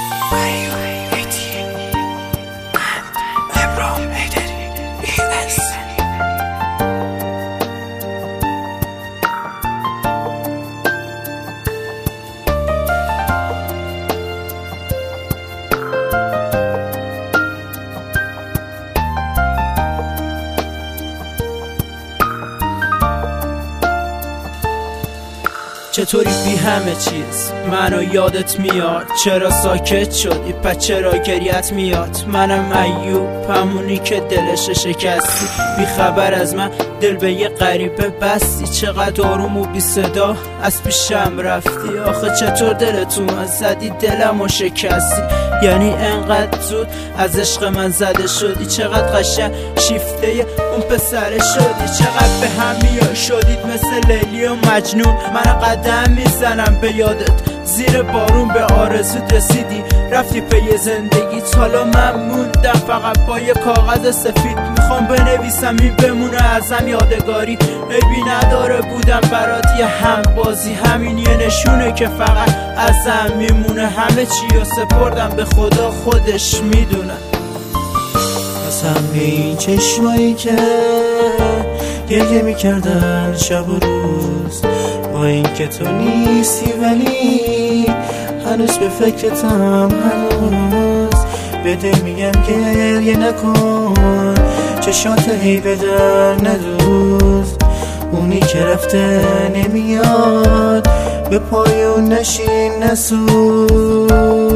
چطوری بی همه چیز منو یادت میاد؟ چرا ساکت شدی؟ پس چرا گریت میاد؟ منم ایوب، همونی که دلش شکستی، بی خبر از من دل به یه غریبه بستی. چقدر آروم و بی صدا از پیشم رفتی. آخه چطور دلتو من زدی، دلمو شکستی؟ یعنی انقدر زود از عشق من زده شدی؟ چقدر قشنگ شیفته اون پسره شدی؟ چقدر به هم میای شدید مثل لیلی و مجنون؟ من قدم میزنم به یادت، زیر بارون به آرزوت رسیدی، رفتی پی زندگیت. حالا من موندم فقط با یه کاغذ سفید، میخوام بنویسم این بمونه ازم یادگاری. عیبی نداره بودم برات یه همبازی، همین یه نشونه که فقط ازم میمونه. همه چی رو سپردم به خدا، خودش میدونه. قسم به این چشمایی که گریه میکردن شب و روز، با این که تو نیستی ولی هنوز به فکرتم. هنوز به دل میگم گریه نکن، چشات هی به در ندوز. اونی که رفته نمیاد، به پایون نشین نسوز.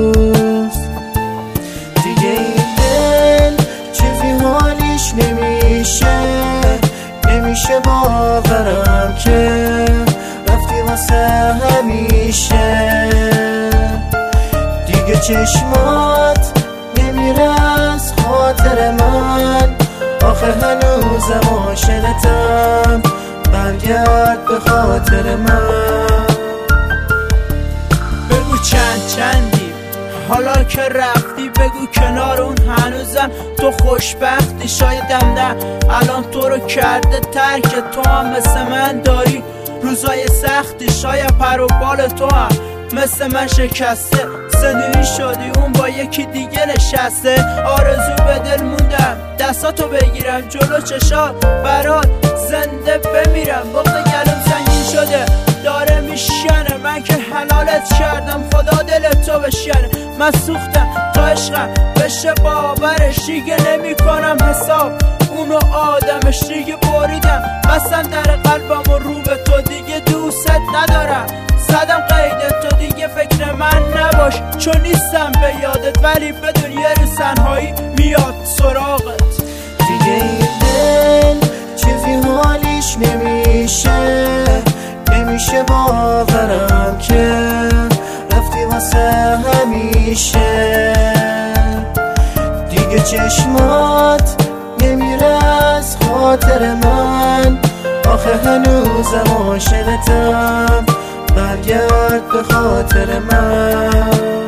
دیگه این دل چیزی حالیش نمیشه باورم که رفتی واسه همیشه. دیگه چشمات نمیره از خاطر من، آخه هنوزم عاشقتم، برگرد به خاطر من. بگو چندی حالا که رفتی، بگو کنار اون هنوزم تو خوشبختی. شایدم نه الان تو رو کرده ترک، تو هم مثل من داری روزای سختی. شاید پر و بال تو هم مثل من شکسته، زندگی شدی اون با یکی دیگه نشسته. آرزو به دل موندم دستاتو بگیرم، جلو چشات برات زنده بمیرم. بغض گلوم سنگین شده داره میشکنه، من که حلالت کردم خدا دل تو بشکنه. من سوختم تا عشقم بشه باورش، دیگه نمی کنم حساب اونو آدمش. دیگه بریدم بستم در قلبم و رو به تو، دیگه دوست ندارم. زدم قید تو، دیگه فکر من نباش چون نیستم به یادت، ولی بدون یه روز تنهایی میاد سراغت. دیگه این دل چیزی حالیش نمیشه باورم که رفتی واسه همیشه. دیگه چشمات نمیره از خاطر من، آخه هنوزم عاشقتم، برگرد به خاطر من.